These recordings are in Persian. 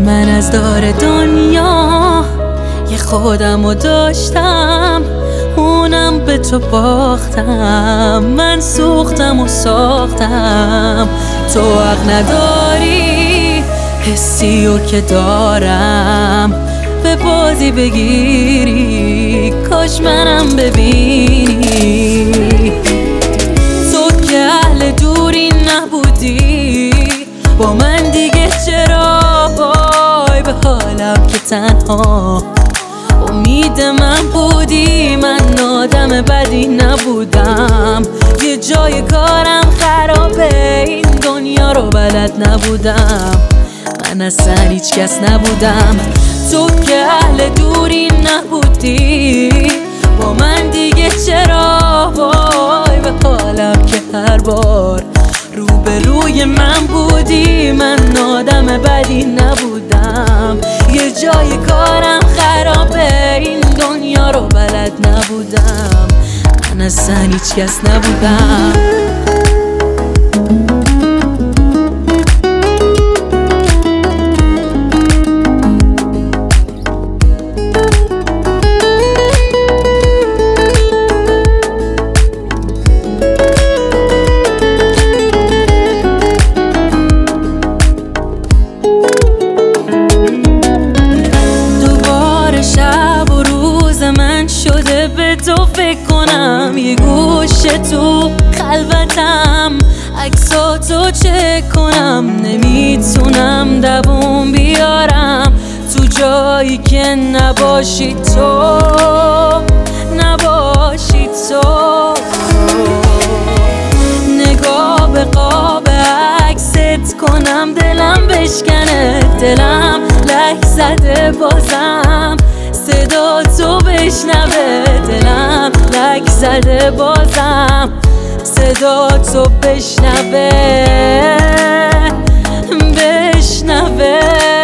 من از دار دنیا یه خودمو داشتم، اونم به تو باختم. من سوختم و ساختم، تو حق نداری حسیو که دارم به بازی بگیری. کاش منم ببینی، تو که اهل دوری نبودی با من دیگه چرا؟ وای به حالم که تنها امید من بودی. من آدم بدی نبودم، یه جای کارم خرابه، این دنیا رو بلد نبودم. من اصلا هیچ کس نبودم، تو که اهل دوری نبودی با من دیگه چرا؟ وای به حالم که هر بار روبروی من بودی. من آدم بدی نبودم، یه جای کارم خرابه، این دنیا رو بلد نبودم. من اصلا هیچ کس نبودم. شده به تو فکر کنم، یه گوشه تو خلوتم عکساتو چک کنم. نمیتونم دووم بیارم تو جایی که نباشی تو، نباشی تو. نگاه به قاب عکست کنم، دلم بشکنه، دلم لک زده بازم صدا تو بشنوه. دلم لک زده بازم صدا تو بشنوه، بشنوه.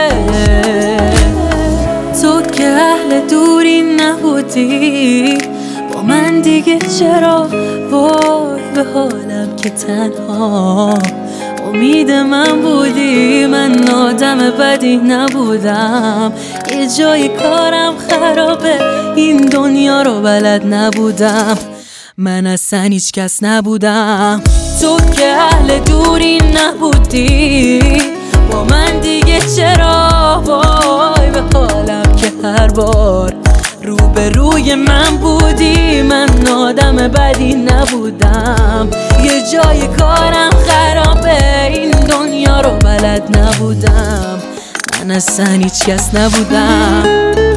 تو که اهل دوری نبودی با من دیگه چرا؟ وای به حالم که تنها امید من بودی. من آدم بدی نبودم، یه جای کارم خرابه، این دنیا رو بلد نبودم. من اصلا هیچ کس نبودم، تو که اهل دوری نبودی با من دیگه چرا؟ وای به حالم که هر بار روبروی من بودی. من آدم بدی نبودم، یه جای کارم خرابه، این دنیا رو بلد نبودم. من اصلا هیچ کس نبودم.